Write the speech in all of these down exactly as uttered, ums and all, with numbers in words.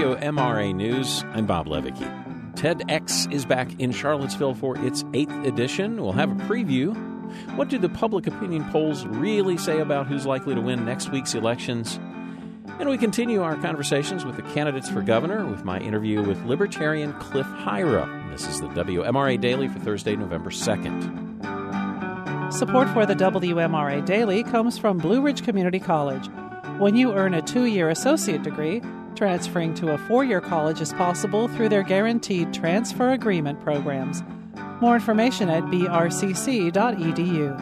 W M R A News, I'm Bob Levicki. TEDx is back in Charlottesville for its eighth edition. We'll have a preview. What do the public opinion polls really say about who's likely to win next week's elections? And we continue our conversations with the candidates for governor with my interview with Libertarian Cliff Hyra. This is the W M R A Daily for Thursday, November second. Support for the W M R A Daily comes from Blue Ridge Community College. When you earn a two-year associate degree, transferring to a four-year college is possible through their guaranteed transfer agreement programs. More information at b r c c dot e d u.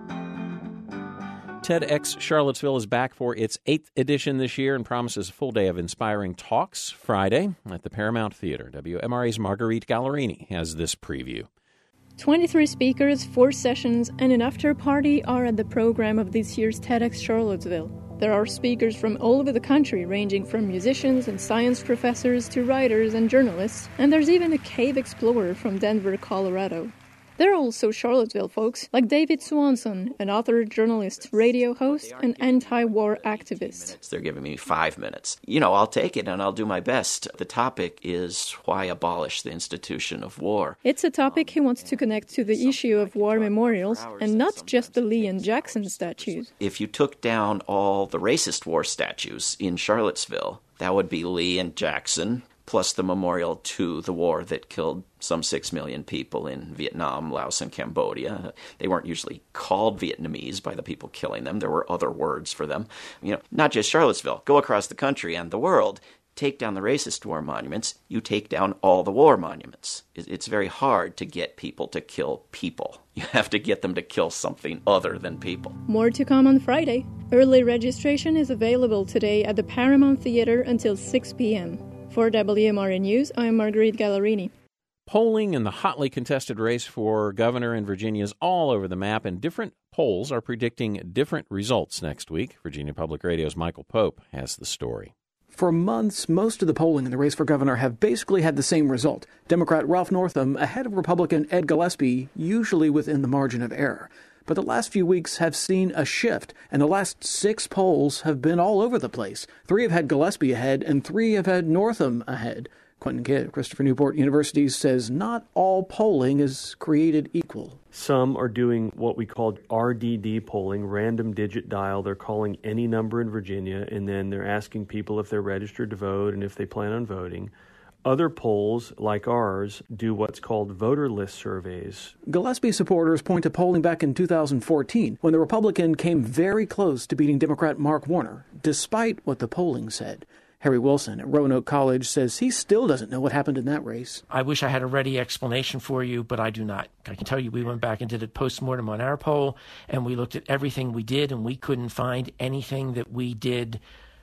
TEDx Charlottesville is back for its eighth edition this year and promises a full day of inspiring talks Friday at the Paramount Theater. W M R A's Marguerite Gallerini has this preview. twenty-three speakers, four sessions, and an after-party are at the program of this year's TEDx Charlottesville. There are speakers from all over the country, ranging from musicians and science professors to writers and journalists, and there's even a cave explorer from Denver, Colorado. There are also Charlottesville folks like David Swanson, an author, journalist, radio host, and anti-war activist. They're giving me five minutes. You know, I'll take it and I'll do my best. The topic is why abolish the institution of war. It's a topic he wants to connect to the issue of war memorials and not just the Lee and Jackson statues. If you took down all the racist war statues in Charlottesville, that would be Lee and Jackson, plus the memorial to the war that killed some six million people in Vietnam, Laos, and Cambodia. They weren't usually called Vietnamese by the people killing them. There were other words for them. You know, not just Charlottesville. Go across the country and the world. Take down the racist war monuments. You take down all the war monuments. It's very hard to get people to kill people. You have to get them to kill something other than people. More to come on Friday. Early registration is available today at the Paramount Theater until six p.m. For W M R A News, I'm Marguerite Gallerini. Polling in the hotly contested race for governor in Virginia is all over the map, and different polls are predicting different results next week. Virginia Public Radio's Michael Pope has the story. For months, most of the polling in the race for governor have basically had the same result. Democrat Ralph Northam ahead of Republican Ed Gillespie, usually within the margin of error. But the last few weeks have seen a shift, and the last six polls have been all over the place. Three have had Gillespie ahead, and three have had Northam ahead. Quentin Kidd of Christopher Newport University says not all polling is created equal. Some are doing what we call R D D polling, random digit dial. They're calling any number in Virginia, and then they're asking people if they're registered to vote and if they plan on voting. Other polls, like ours, do what's called voter list surveys. Gillespie supporters point to polling back in two thousand fourteen, when the Republican came very close to beating Democrat Mark Warner, despite what the polling said. Harry Wilson at Roanoke College says he still doesn't know what happened in that race. I wish I had a ready explanation for you, but I do not. I can tell you we went back and did a postmortem on our poll, and we looked at everything we did, and we couldn't find anything that we did,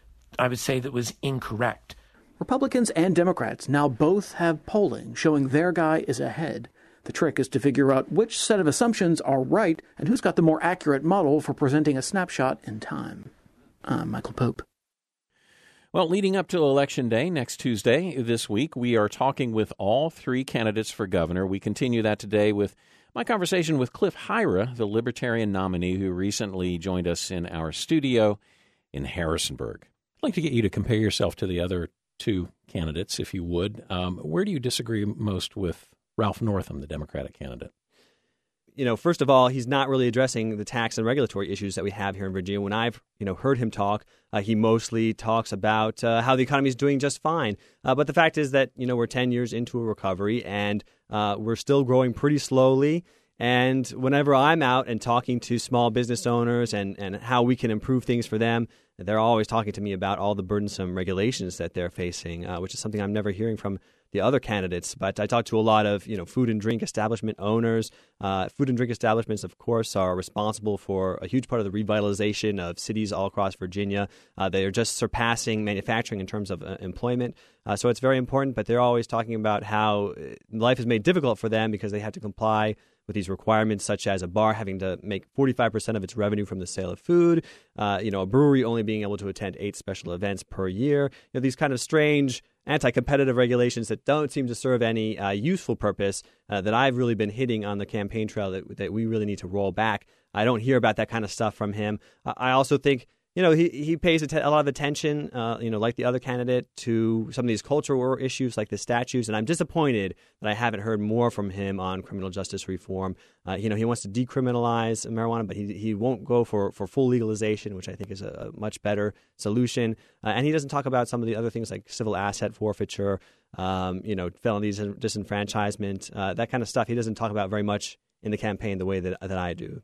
I would say, that was incorrect. Republicans and Democrats now both have polling showing their guy is ahead. The trick is to figure out which set of assumptions are right and who's got the more accurate model for presenting a snapshot in time. I'm Michael Pope. Well, leading up to Election Day next Tuesday this week, we are talking with all three candidates for governor. We continue that today with my conversation with Cliff Hyra, the Libertarian nominee who recently joined us in our studio in Harrisonburg. I'd like to get you to compare yourself to the other two candidates, if you would. Um, where do you disagree most with Ralph Northam, the Democratic candidate? You know, first of all, he's not really addressing the tax and regulatory issues that we have here in Virginia. When I've, you know, heard him talk, uh, he mostly talks about uh, how the economy is doing just fine. Uh, but the fact is that, you know, we're ten years into a recovery and uh, we're still growing pretty slowly. And whenever I'm out and talking to small business owners and, and how we can improve things for them, they're always talking to me about all the burdensome regulations that they're facing, uh, which is something I'm never hearing from the other candidates. But I talk to a lot of, you know, food and drink establishment owners. Uh, food and drink establishments, of course, are responsible for a huge part of the revitalization of cities all across Virginia. Uh, they are just surpassing manufacturing in terms of uh, employment. Uh, so it's very important. But they're always talking about how life is made difficult for them because they have to comply with these requirements, such as a bar having to make forty-five percent of its revenue from the sale of food, uh, you know, a brewery only being able to attend eight special events per year. You know, these kind of strange anti-competitive regulations that don't seem to serve any uh, useful purpose uh, that I've really been hitting on the campaign trail that, that we really need to roll back. I don't hear about that kind of stuff from him. Uh, I also think you know, he, he pays a, t- a lot of attention, uh, you know, like the other candidate, to some of these cultural issues like the statues. And I'm disappointed that I haven't heard more from him on criminal justice reform. Uh, you know, he wants to decriminalize marijuana, but he he won't go for, for full legalization, which I think is a, a much better solution. Uh, and he doesn't talk about some of the other things like civil asset forfeiture, um, you know, felonies and disenfranchisement, uh, that kind of stuff. He doesn't talk about very much in the campaign the way that that I do.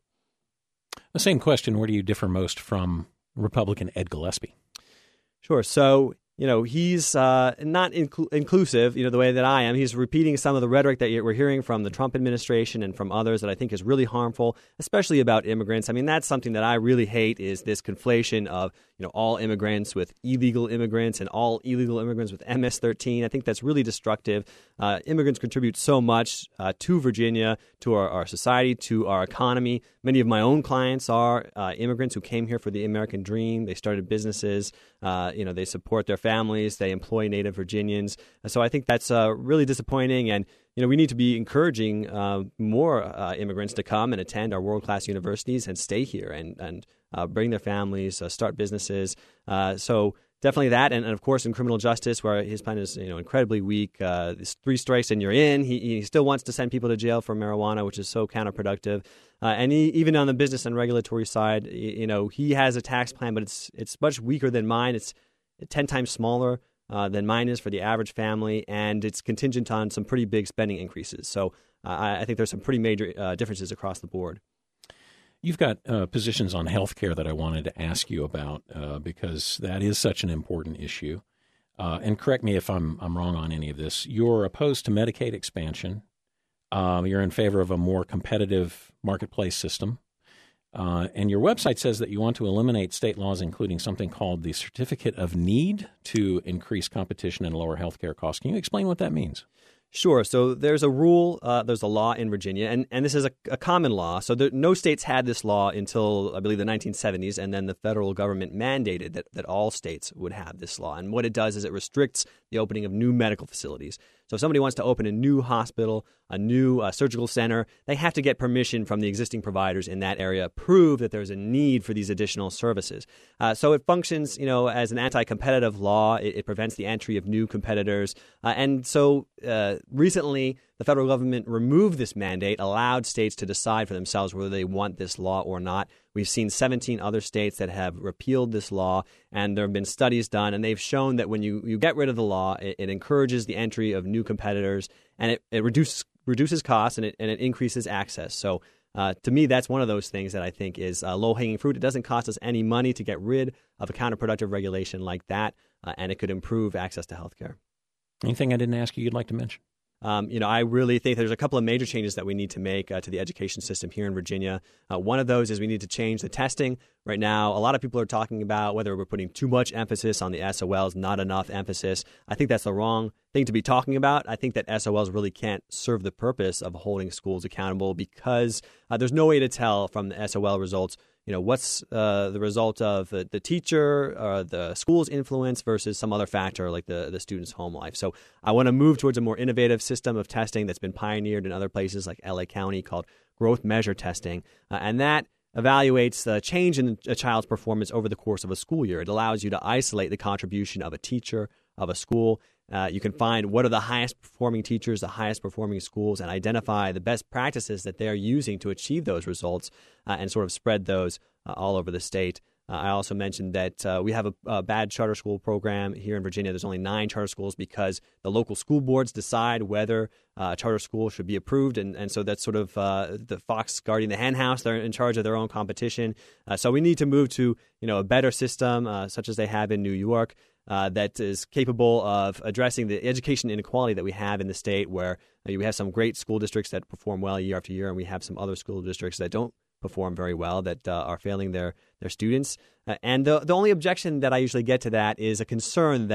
The same question, where do you differ most from Republican Ed Gillespie? Sure. So, you know, he's uh, not inclu- inclusive, you know, the way that I am. He's repeating some of the rhetoric that we're hearing from the Trump administration and from others that I think is really harmful, especially about immigrants. I mean, that's something that I really hate, is this conflation of, you know, all immigrants with illegal immigrants and all illegal immigrants with M S thirteen. I think that's really destructive. Uh, immigrants contribute so much uh, to Virginia, to our, our society, to our economy. Many of my own clients are uh, immigrants who came here for the American dream. They started businesses. Uh, you know, they support their families. They employ native Virginians. So I think that's uh, really disappointing. And, you know, we need to be encouraging uh, more uh, immigrants to come and attend our world-class universities and stay here and, and uh, bring their families, uh, start businesses. Uh, so definitely that. And, and, of course, in criminal justice, where his plan is, you know, incredibly weak, uh, it's three strikes and you're in. He, he still wants to send people to jail for marijuana, which is so counterproductive. Uh, and he, even on the business and regulatory side, you know, he has a tax plan, but it's it's much weaker than mine. It's ten times smaller uh, than mine is for the average family, and it's contingent on some pretty big spending increases. So uh, I, I think there's some pretty major uh, differences across the board. You've got uh, positions on healthcare that I wanted to ask you about uh, because that is such an important issue. Uh, and correct me if I'm I'm wrong on any of this. You're opposed to Medicaid expansion. Um, you're in favor of a more competitive marketplace system. Uh, and your website says that you want to eliminate state laws, including something called the Certificate of Need, to increase competition and lower healthcare costs. Can you explain what that means? Sure. So there's a rule, uh, there's a law in Virginia, and, and this is a, a common law. So there, no states had this law until, I believe, the nineteen seventies, and then the federal government mandated that, that all states would have this law. And what it does is it restricts the opening of new medical facilities. So if somebody wants to open a new hospital, a new uh, surgical center, they have to get permission from the existing providers in that area, prove that there's a need for these additional services. Uh, so it functions, you know, as an anti-competitive law. It, it prevents the entry of new competitors. Uh, and so uh, recently, the federal government removed this mandate, allowed states to decide for themselves whether they want this law or not. We've seen seventeen other states that have repealed this law, and there have been studies done, and they've shown that when you, you get rid of the law, it, it encourages the entry of new competitors, and it, it reduces reduces costs, and it, and it increases access. So uh, to me, that's one of those things that I think is uh, low-hanging fruit. It doesn't cost us any money to get rid of a counterproductive regulation like that, uh, and it could improve access to health care. Anything I didn't ask you you'd like to mention? Um, you know, I really think there's a couple of major changes that we need to make uh, to the education system here in Virginia. Uh, one of those is we need to change the testing. Right now, a lot of people are talking about whether we're putting too much emphasis on the S O Ls, not enough emphasis. I think that's the wrong thing to be talking about. I think that S O Ls really can't serve the purpose of holding schools accountable because uh, there's no way to tell from the S O L results, you know, what's uh, the result of the, the teacher or the school's influence versus some other factor like the, the student's home life. So I want to move towards a more innovative system of testing that's been pioneered in other places like L A County called growth measure testing. Uh, and that evaluates the change in a child's performance over the course of a school year. It allows you to isolate the contribution of a teacher, of a school. Uh, you can find what are the highest performing teachers, the highest performing schools, and identify the best practices that they're using to achieve those results uh, and sort of spread those uh, all over the state. Uh, I also mentioned that uh, we have a, a bad charter school program here in Virginia. There's only nine charter schools because the local school boards decide whether uh, a charter school should be approved. And, and so that's sort of uh, the fox guarding the hen house. They're in charge of their own competition. Uh, so we need to move to, you know, a better system uh, such as they have in New York uh, that is capable of addressing the education inequality that we have in the state where uh, we have some great school districts that perform well year after year, and we have some other school districts that don't perform very well, that uh, are failing their their students. Uh, and the the only objection that I usually get to that is a concern that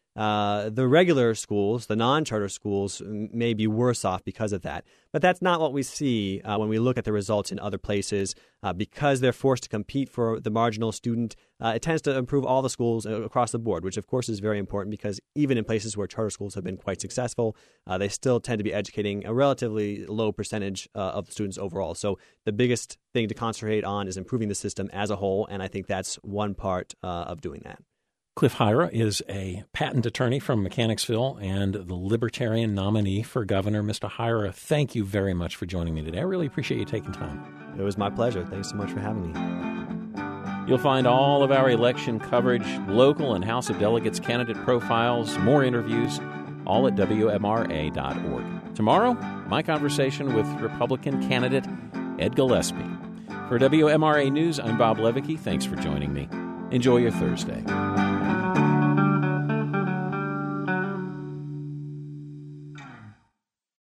uh, the regular schools, the non-charter schools, may be worse off because of that. But that's not what we see uh, when we look at the results in other places. Uh, because they're forced to compete for the marginal student, uh, it tends to improve all the schools across the board, which of course is very important because even in places where charter schools have been quite successful, uh, they still tend to be educating a relatively low percentage uh, of the students overall. So the biggest thing to concentrate on is improving the system as a whole, and I think that's one part uh, of doing that. Cliff Hyra is a patent attorney from Mechanicsville and the Libertarian nominee for governor. Mister Hyra, thank you very much for joining me today. I really appreciate you taking time. It was my pleasure. Thanks so much for having me. You'll find all of our election coverage, local and House of Delegates candidate profiles, more interviews, all at W M R A dot org. Tomorrow, my conversation with Republican candidate Ed Gillespie. For W M R A News, I'm Bob Levicki. Thanks for joining me. Enjoy your Thursday.